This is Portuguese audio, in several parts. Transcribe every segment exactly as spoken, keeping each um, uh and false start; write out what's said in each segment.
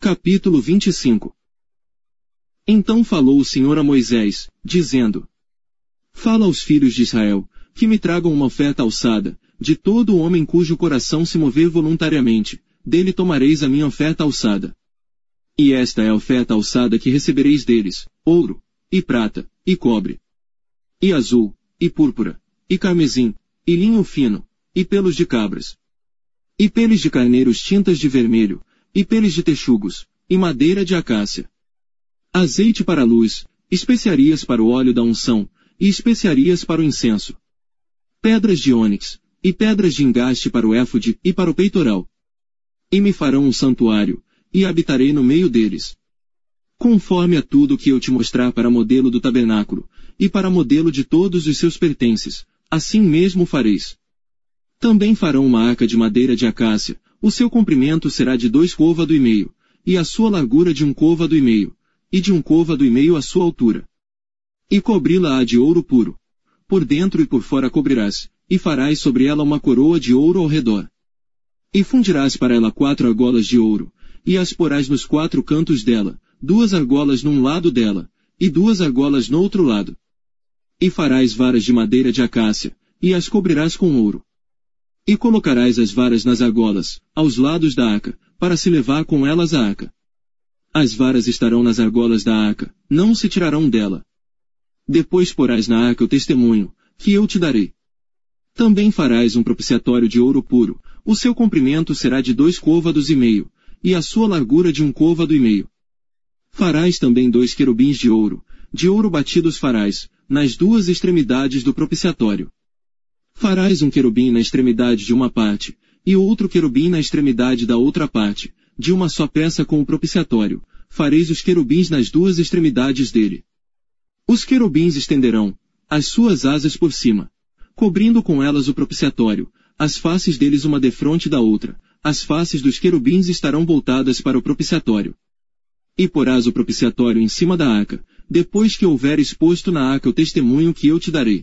Capítulo vinte e cinco. Então falou o Senhor a Moisés, dizendo: Fala aos filhos de Israel, que me tragam uma oferta alçada, de todo o homem cujo coração se mover voluntariamente, dele tomareis a minha oferta alçada. E esta é a oferta alçada que recebereis deles: ouro, e prata, e cobre, e azul, e púrpura, e carmesim, e linho fino, e pelos de cabras, e peles de carneiros tintas de vermelho, e peles de texugos, e madeira de acácia. Azeite para a luz, especiarias para o óleo da unção, e especiarias para o incenso. Pedras de ônix, e pedras de engaste para o éfode e para o peitoral. E me farão um santuário, e habitarei no meio deles. Conforme a tudo que eu te mostrar para modelo do tabernáculo, e para modelo de todos os seus pertences, assim mesmo fareis. Também farão uma arca de madeira de acácia, o seu comprimento será de dois côvado e meio, e a sua largura de um côvado e meio, e de um côvado e meio a sua altura. E cobri-la-á de ouro puro. Por dentro e por fora cobrirás, e farás sobre ela uma coroa de ouro ao redor. E fundirás para ela quatro argolas de ouro, e as porás nos quatro cantos dela, duas argolas num lado dela, e duas argolas no outro lado. E farás varas de madeira de acácia, e as cobrirás com ouro. E colocarás as varas nas argolas, aos lados da arca, para se levar com elas a arca. As varas estarão nas argolas da arca, não se tirarão dela. Depois porás na arca o testemunho, que eu te darei. Também farás um propiciatório de ouro puro, o seu comprimento será de dois côvados e meio, e a sua largura de um côvado e meio. Farás também dois querubins de ouro, de ouro batidos farás, nas duas extremidades do propiciatório. Farás um querubim na extremidade de uma parte, e outro querubim na extremidade da outra parte, de uma só peça com o propiciatório, fareis os querubins nas duas extremidades dele. Os querubins estenderão as suas asas por cima, cobrindo com elas o propiciatório, as faces deles uma defronte da outra, as faces dos querubins estarão voltadas para o propiciatório. E porás o propiciatório em cima da arca, depois que houveres posto na arca o testemunho que eu te darei.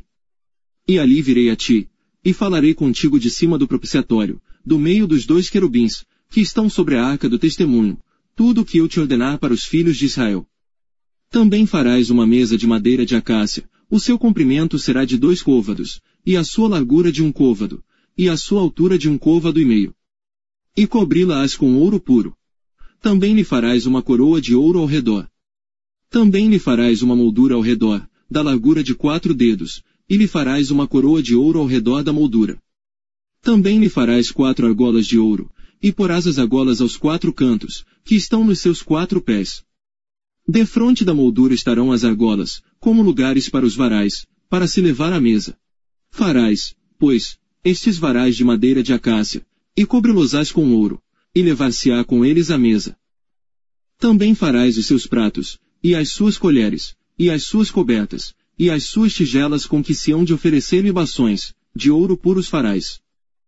E ali virei a ti, e falarei contigo de cima do propiciatório, do meio dos dois querubins, que estão sobre a arca do testemunho, tudo o que eu te ordenar para os filhos de Israel. Também farás uma mesa de madeira de acácia, o seu comprimento será de dois côvados, e a sua largura de um côvado, e a sua altura de um côvado e meio. E cobri-la-ás com ouro puro. Também lhe farás uma coroa de ouro ao redor. Também lhe farás uma moldura ao redor, da largura de quatro dedos, e lhe farás uma coroa de ouro ao redor da moldura. Também lhe farás quatro argolas de ouro, e porás as argolas aos quatro cantos, que estão nos seus quatro pés. Defronte da moldura estarão as argolas, como lugares para os varais, para se levar à mesa. Farás, pois, estes varais de madeira de acácia, e cobri-los-ás com ouro, e levar-se-á com eles à mesa. Também farás os seus pratos, e as suas colheres, e as suas cobertas, e as suas tigelas com que se hão de oferecer libações, de ouro puro os farás.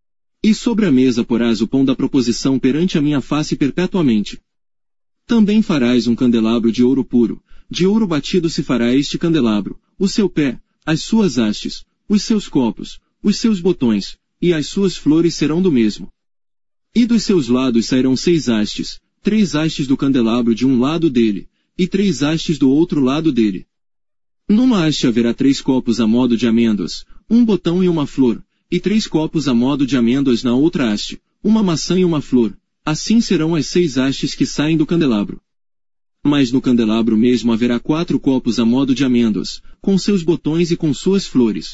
E sobre a mesa porás o pão da proposição perante a minha face perpetuamente. Também farás um candelabro de ouro puro, de ouro batido se fará este candelabro, o seu pé, as suas hastes, os seus copos, os seus botões, e as suas flores serão do mesmo. E dos seus lados sairão seis hastes, três hastes do candelabro de um lado dele, e três hastes do outro lado dele. Numa haste haverá três copos a modo de amêndoas, um botão e uma flor, e três copos a modo de amêndoas na outra haste, uma maçã e uma flor. Assim serão as seis hastes que saem do candelabro. Mas no candelabro mesmo haverá quatro copos a modo de amêndoas, com seus botões e com suas flores.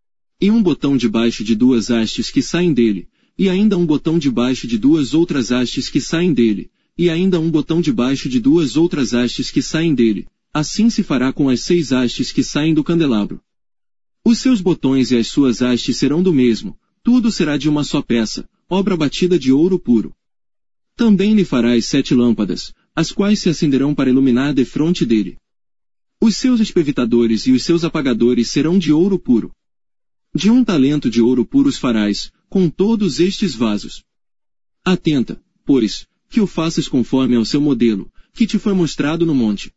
E um botão debaixo de duas hastes que saem dele, e ainda um botão debaixo de duas outras hastes que saem dele, e ainda um botão debaixo de duas outras hastes que saem dele. Assim se fará com as seis hastes que saem do candelabro. Os seus botões e as suas hastes serão do mesmo, tudo será de uma só peça, obra batida de ouro puro. Também lhe farás sete lâmpadas, as quais se acenderão para iluminar defronte dele. Os seus espevitadores e os seus apagadores serão de ouro puro. De um talento de ouro puro os farás, com todos estes vasos. Atenta, pois, que o faças conforme ao seu modelo, que te foi mostrado no monte.